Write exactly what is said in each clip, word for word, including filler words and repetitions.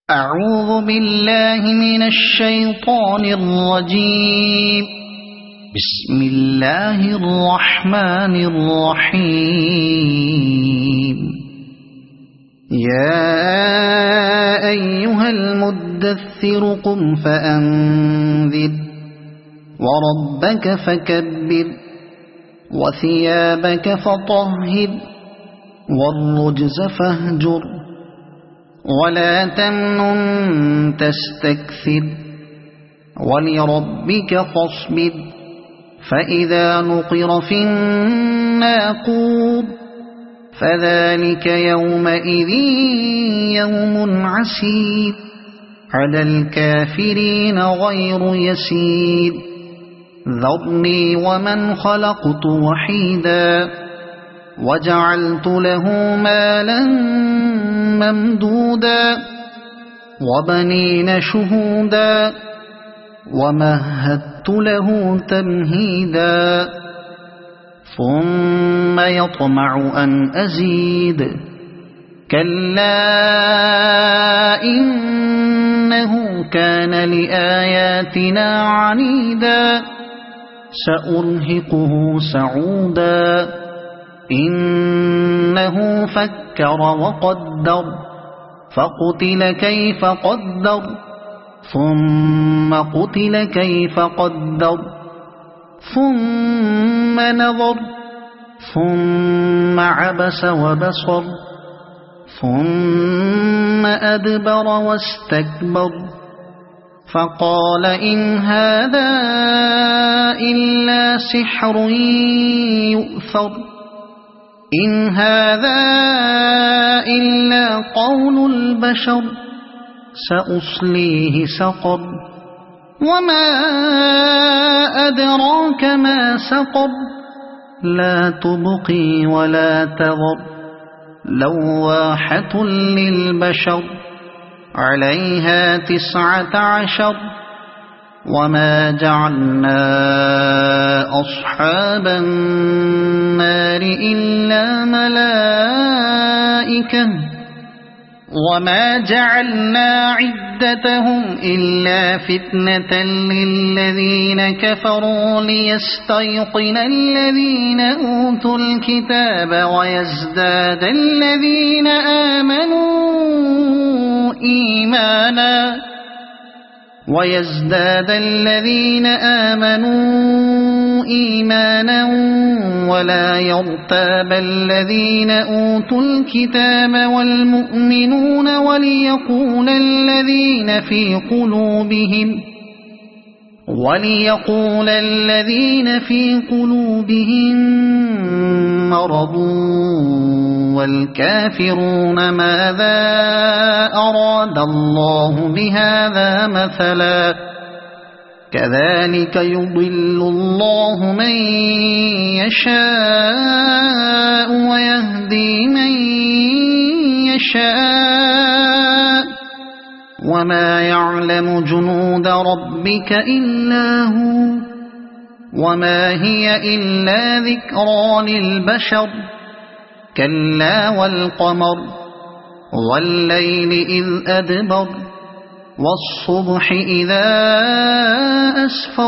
أعوذ بالله من الشيطان الرجيم. بسم الله الرحمن الرحيم. يا أيها المدثر قم فأنذر وربك فكبر وثيابك فطهر والرجز فاهجر ولا تمنن تستكثر ولربك فاصبر فإذا نقر في الناقور فذلك يومئذ يوم عسير على الكافرين غير يسير. ذرني ومن خلقت وحيدا وجعلت له مالا ممدودا وبنين شهودا ومهدت له تمهيدا ثم يطمع أن أزيد كلا إنه كان لآياتنا عنيدا سأرهقه سعودا إنه فكر وقدر فقتل كيف قدر ثم قتل كيف قدر ثم نظر ثم عبس وبصر ثم أدبر واستكبر فقال إن هذا إلا سحر يؤثر إن هذا إلا قول البشر سأصليه سقر وما أدراك ما سقر لا تبقي ولا تذر لواحة للبشر عليها تسعة عشر وما جعلنا أصحاب النار إلا ملائكة وما جعلنا عدتهم إلا فتنة للذين كفروا ليستيقن الذين أوتوا الكتاب ويزداد الذين آمنوا إيمانا ويزداد الذين آمنوا إيمانا ولا يرتاب الذين أوتوا الكتاب والمؤمنون وليقول الذين في قلوبهم وليقول الذين في قلوبهم مرض والكافرون ماذا أراد الله بهذا مثلا كذلك يضل الله من يشاء ويهدي من يشاء وما يعلم جنود ربك إلا هو وما هي إلا ذكرى للبشر كلا والقمر والليل إذ أدبر والصبح إذا أسفر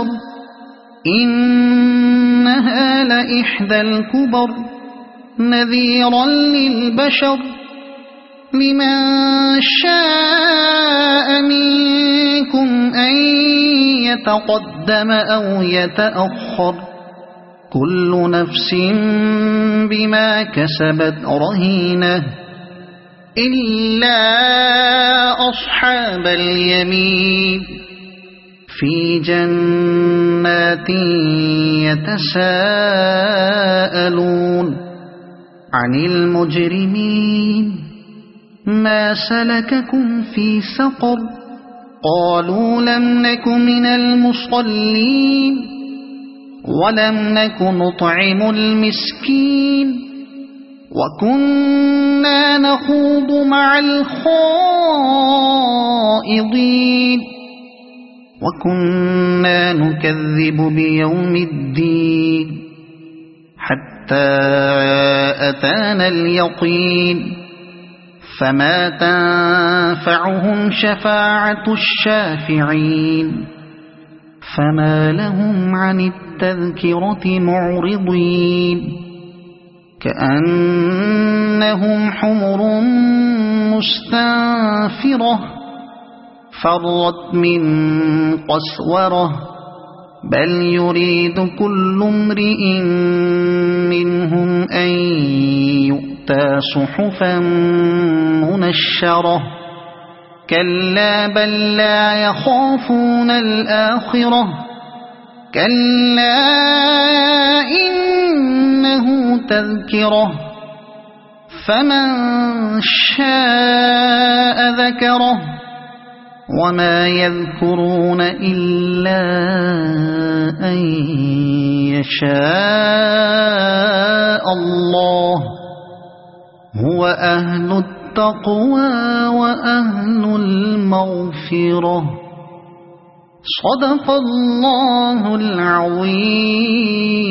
إنها لإحدى الكبر نذيرا للبشر لمن شاء منكم أن يتقدم أو يتأخر كل نفس بما كسبت رهينة إلا أصحاب اليمين في جنات يتساءلون عن المجرمين ما سلككم في سقر قالوا لم نك من المصلين ولم نك نطعم المسكين وكنا نخوض مع الخائضين وكنا نكذب بيوم الدين حتى أتانا اليقين فما تنفعهم شفاعة الشافعين فما لهم عن التذكرة معرضين كأنهم حمر مستنفرة فرت من قسورة بل يريد كل امرئ منهم أن يؤتى صحفا منشرة كلا بل لا يخافون الآخرة كلا إنه تذكرة فمن شاء ذكره وما يذكرون إلا أن يشاء الله هو أهل التقوى وأهل المغفرة صدق الله العظيم.